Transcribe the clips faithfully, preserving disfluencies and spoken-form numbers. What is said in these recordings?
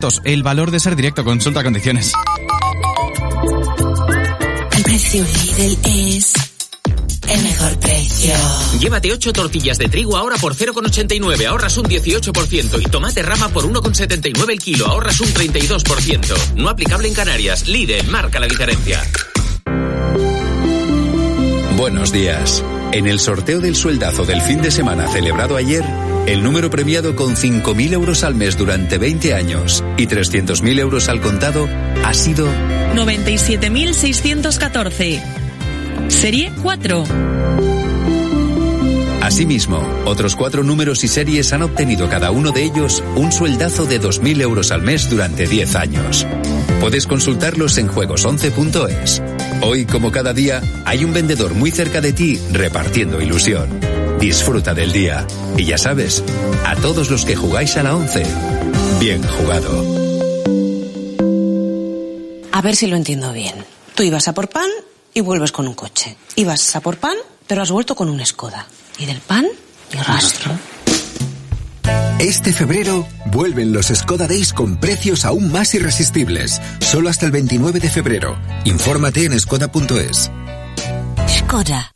minutos. El valor de Ser Directo. Consulta condiciones. El precio Lidl es el mejor precio. Llévate ocho tortillas de trigo ahora por cero coma ochenta y nueve, ahorras un dieciocho por ciento. Y tomate rama por uno coma setenta y nueve el kilo, ahorras un treinta y dos por ciento. No aplicable en Canarias. Lidl, marca la diferencia. Buenos días. En el sorteo del sueldazo del fin de semana celebrado ayer, el número premiado con cinco mil euros al mes durante veinte años y trescientos mil euros al contado ha sido noventa y siete mil seiscientos catorce. Serie cuatro. Asimismo, otros cuatro números y series han obtenido cada uno de ellos un sueldazo de dos mil euros al mes durante diez años. Puedes consultarlos en juegos once punto es. Hoy, como cada día, hay un vendedor muy cerca de ti repartiendo ilusión. Disfruta del día. Y ya sabes, a todos los que jugáis a la once, bien jugado. A ver si lo entiendo bien. Tú ibas a por pan y vuelves con un coche. Ibas a por pan, pero has vuelto con un Skoda. Y del pan, ni rastro. Este febrero vuelven los Skoda Days con precios aún más irresistibles. Solo hasta el veintinueve de febrero. Infórmate en skoda punto es. Skoda.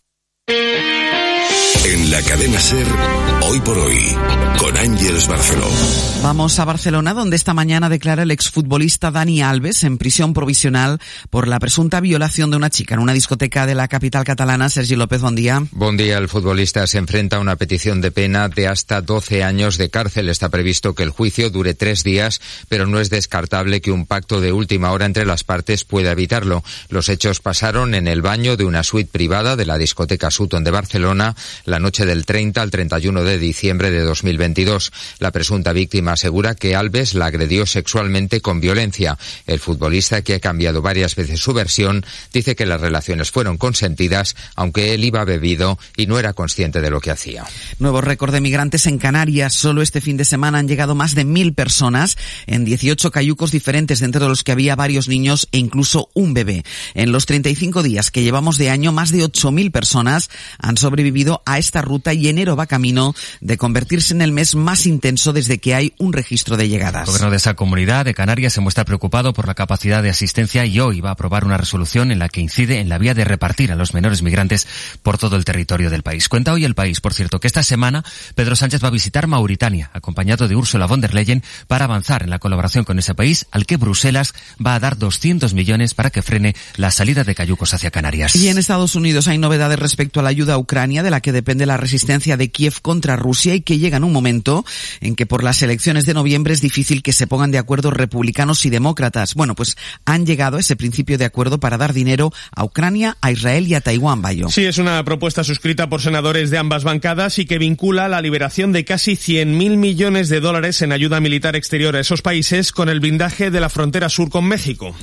En la cadena SER, Hoy por Hoy, con Ángeles Barceló. Vamos a Barcelona, donde esta mañana declara el exfutbolista Dani Alves en prisión provisional por la presunta violación de una chica en una discoteca de la capital catalana. Sergi López, buen día. Buen día. El futbolista se enfrenta a una petición de pena de hasta doce años de cárcel. Está previsto que el juicio dure tres días, pero no es descartable que un pacto de última hora entre las partes pueda evitarlo. Los hechos pasaron en el baño de una suite privada de la discoteca Sutton de Barcelona la noche del treinta al treinta y uno de diciembre de dos mil veintidós. La presunta víctima asegura que Alves la agredió sexualmente con violencia. El futbolista, que ha cambiado varias veces su versión, dice que las relaciones fueron consentidas, aunque él iba bebido y no era consciente de lo que hacía. Nuevo récord de migrantes en Canarias. Solo este fin de semana han llegado más de mil personas en dieciocho cayucos diferentes, dentro de los que había varios niños e incluso un bebé. En los treinta y cinco días que llevamos de año, más de ocho mil personas han sobrevivido a esta ruta y enero va camino de convertirse en el mes más intenso desde que hay un registro de llegadas. El gobierno de esa comunidad de Canarias se muestra preocupado por la capacidad de asistencia y hoy va a aprobar una resolución en la que incide en la vía de repartir a los menores migrantes por todo el territorio del país. Cuenta hoy El País, por cierto, que esta semana Pedro Sánchez va a visitar Mauritania, acompañado de Ursula von der Leyen, para avanzar en la colaboración con ese país, al que Bruselas va a dar doscientos millones para que frene la salida de cayucos hacia Canarias. Y en Estados Unidos hay novedades respecto a la ayuda a Ucrania, de la que depende la resistencia de Kiev contra Rusia, y que llega en un momento en que por las elecciones de noviembre es difícil que se pongan de acuerdo republicanos y demócratas. Bueno, pues han llegado a ese principio de acuerdo para dar dinero a Ucrania, a Israel y a Taiwán, Bayo. Sí, es una propuesta suscrita por senadores de ambas bancadas y que vincula la liberación de casi cien mil millones de dólares en ayuda militar exterior a esos países con el blindaje de la frontera sur con México.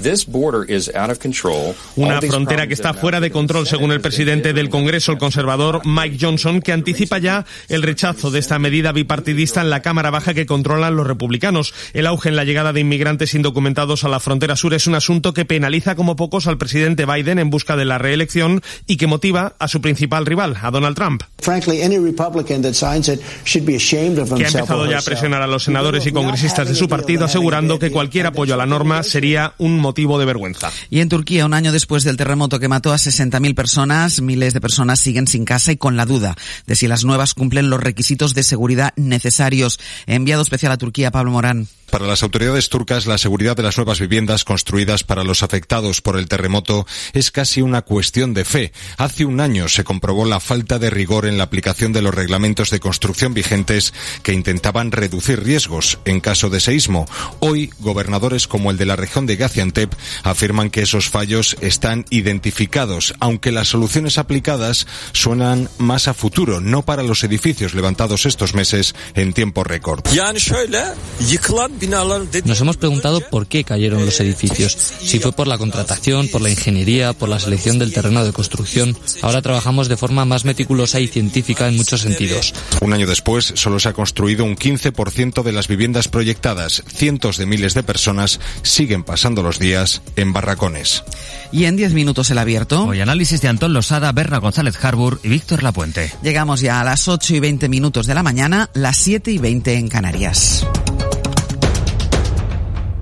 Una frontera que está fuera de control, según el presidente del Congreso, el conservador Mike Johnson, que anticipa ya el rechazo de esta medida bipartidista en la Cámara Baja que controlan los republicanos. El auge en la llegada de inmigrantes indocumentados a la frontera sur es un asunto que penaliza como pocos al presidente Biden en busca de la reelección y que motiva a su principal rival, a Donald Trump, que ha empezado ya a presionar a los senadores y congresistas de su partido, asegurando que cualquier apoyo a la norma sería un motivo de vergüenza. Y en Turquía, un año después del terremoto que mató a sesenta mil personas, miles de personas siguen sin casa y con la duda de si las nuevas cumplen los requisitos de seguridad necesarios. Enviado especial a Turquía, Pablo Morán. Para las autoridades turcas, la seguridad de las nuevas viviendas construidas para los afectados por el terremoto es casi una cuestión de fe. Hace un año se comprobó la falta de rigor en la aplicación de los reglamentos de construcción vigentes que intentaban reducir riesgos en caso de seísmo. Hoy, gobernadores como el de la región de Gaziantep afirman que esos fallos están identificados, aunque las soluciones aplicadas suenan más a futuro, no para los edificios levantados estos meses en tiempo récord. Nos hemos preguntado por qué cayeron los edificios, si fue por la contratación, por la ingeniería, por la selección del terreno de construcción. Ahora trabajamos de forma más meticulosa y científica en muchos sentidos. Un año después, solo se ha construido un quince por ciento de las viviendas proyectadas. Cientos de miles de personas siguen pasando los días en barracones. Y en diez minutos el abierto. Hoy análisis de Antón Losada, Berna González Harbour y Víctor Lapuente. Llegamos ya a las ocho y veinte minutos de la mañana, las siete y veinte en Canarias.